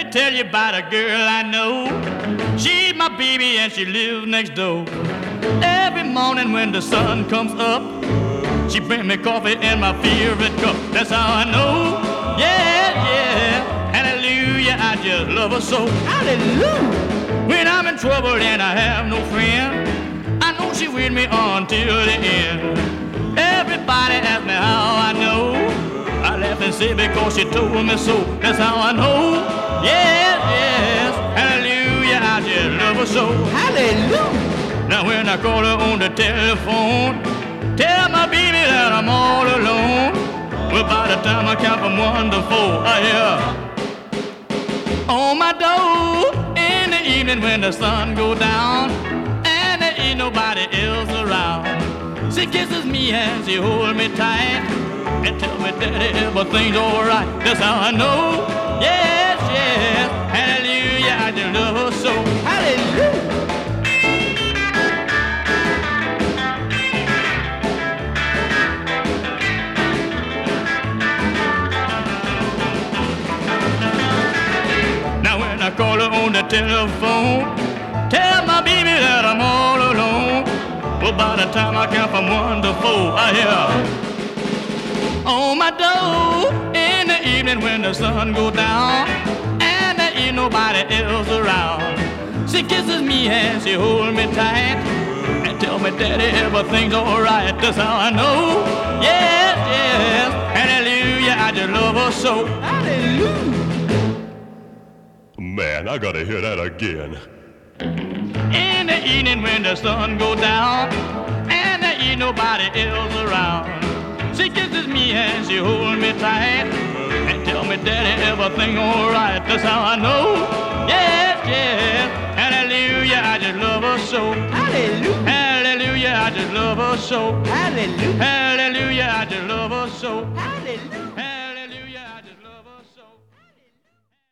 tell you about a girl I know. She's my baby and she lives next door. Every morning when the sun comes up, she brings me coffee in my favorite cup. That's how I know. Yeah, yeah. Hallelujah, I just love her so. Hallelujah. When I'm in trouble and I have no friend, I know she with me until the end. Everybody asks me how I know. I laugh and say because she told me so. That's how I know. Yes, yes. Hallelujah, I just love her so. Hallelujah. Now when I call her on the telephone, tell my baby that I'm all alone. Well, by the time I count from 1 to 4, I hear on my door in the evening when the sun goes down and there ain't nobody else around. She kisses me and she holds me tight and tell me, Daddy, everything's all right. That's how I know. Yes, yes. Hallelujah, I just love her so. Hallelujah. I call her on the telephone, tell my baby that I'm all alone. Well, by the time I count from 1 to 4, I hear on my door in the evening when the sun goes down and there ain't nobody else around. She kisses me and she holds me tight and tell me, Daddy, everything's all right. That's how I know. Yes, yes. Hallelujah, I just love her so. Hallelujah. Man, I gotta hear that again. In the evening when the sun goes down and there ain't nobody else around, she kisses me and she holds me tight and tell me, Daddy, everything all right. That's how I know. Yes, yes. Hallelujah, I just love her so. Hallelujah. Hallelujah, I just love her so. Hallelujah. Hallelujah, I just love her so. Hallelujah.